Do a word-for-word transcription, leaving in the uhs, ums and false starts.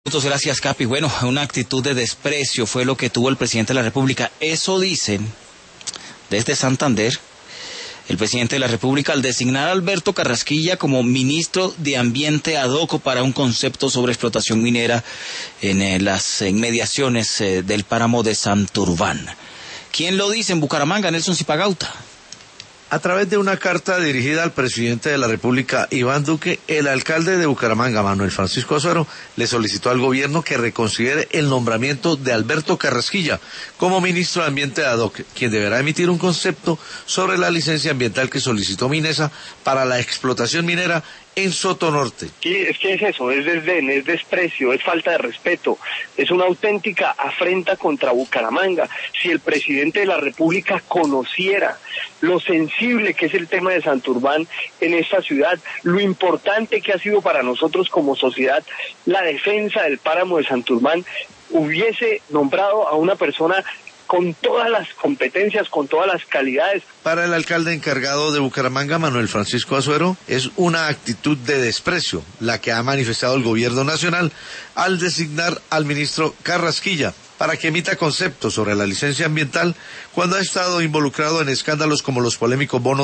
Muchas gracias, Capi. Bueno, una actitud de desprecio fue lo que tuvo el presidente de la República. Eso dicen desde Santander el presidente de la República al designar a Alberto Carrasquilla como ministro de Ambiente ad hoc para un concepto sobre explotación minera en eh, las inmediaciones eh, del páramo de Santurbán. ¿Quién lo dice en Bucaramanga? Nelson Zipagauta. A través de una carta dirigida al presidente de la República, Iván Duque, el alcalde de Bucaramanga, Manuel Francisco Azuero, le solicitó al gobierno que reconsidere el nombramiento de Alberto Carrasquilla como ministro de Ambiente ad hoc, quien deberá emitir un concepto sobre la licencia ambiental que solicitó Minesa para la explotación minera en Sotonorte. Sí, es que es eso, es desdén, es desprecio, es falta de respeto, es una auténtica afrenta contra Bucaramanga. Si el presidente de la República conociera lo sensible que es el tema de Santurbán en esta ciudad, lo importante que ha sido para nosotros como sociedad la defensa del páramo de Santurbán, hubiese nombrado a una persona con todas las competencias, con todas las calidades. Para el alcalde encargado de Bucaramanga, Manuel Francisco Azuero, es una actitud de desprecio la que ha manifestado el gobierno nacional al designar al ministro Carrasquilla para que emita conceptos sobre la licencia ambiental cuando ha estado involucrado en escándalos como los polémicos bonos